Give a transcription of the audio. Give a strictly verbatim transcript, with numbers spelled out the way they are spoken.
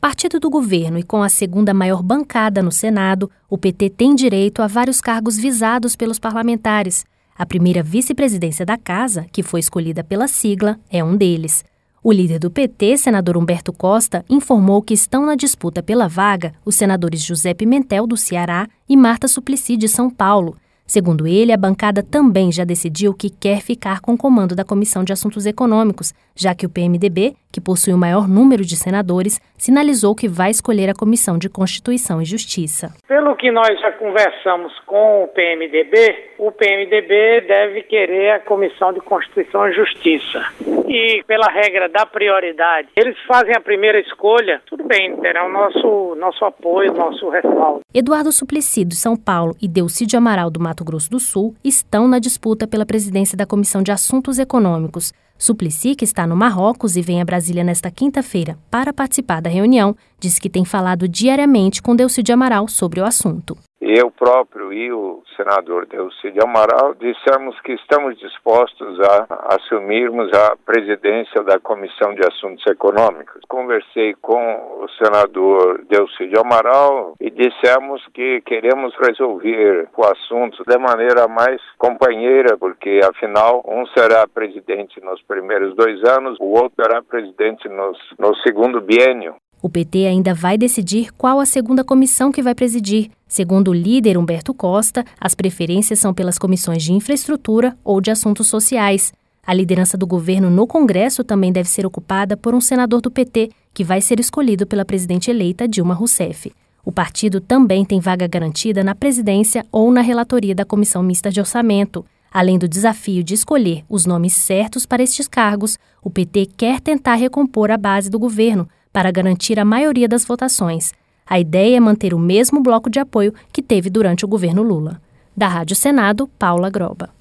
Partido do governo e com a segunda maior bancada no Senado, o P T tem direito a vários cargos visados pelos parlamentares. A primeira vice-presidência da casa, que foi escolhida pela sigla, é um deles. O líder do P T, senador Humberto Costa, informou que estão na disputa pela vaga os senadores José Pimentel, do Ceará, e Marta Suplicy, de São Paulo. Segundo ele, a bancada também já decidiu que quer ficar com o comando da Comissão de Assuntos Econômicos, já que o P M D B, que possui o maior número de senadores, sinalizou que vai escolher a Comissão de Constituição e Justiça. Pelo que nós já conversamos com o P M D B, o P M D B deve querer a Comissão de Constituição e Justiça. E pela regra da prioridade, eles fazem a primeira escolha, tudo bem, terão nosso, nosso apoio, nosso respaldo. Eduardo Suplicy, de São Paulo, e Delcídio Amaral, do Mato Grosso do Sul, estão na disputa pela presidência da Comissão de Assuntos Econômicos. Suplicy, que está no Marrocos e vem a Brasília nesta quinta-feira para participar da reunião, disse que tem falado diariamente com Delcídio Amaral sobre o assunto. Eu próprio e o senador Delcídio Amaral dissemos que estamos dispostos a assumirmos a presidência da Comissão de Assuntos Econômicos. Conversei com o senador Delcídio Amaral e dissemos que queremos resolver o assunto de maneira mais companheira, porque afinal um será presidente nos primeiros dois anos, o outro será presidente nos, no segundo biênio. O P T ainda vai decidir qual a segunda comissão que vai presidir. Segundo o líder Humberto Costa, as preferências são pelas comissões de infraestrutura ou de assuntos sociais. A liderança do governo no Congresso também deve ser ocupada por um senador do P T, que vai ser escolhido pela presidente eleita Dilma Rousseff. O partido também tem vaga garantida na presidência ou na relatoria da Comissão Mista de Orçamento. Além do desafio de escolher os nomes certos para estes cargos, o P T quer tentar recompor a base do governo para garantir a maioria das votações. A ideia é manter o mesmo bloco de apoio que teve durante o governo Lula. Da Rádio Senado, Paula Groba.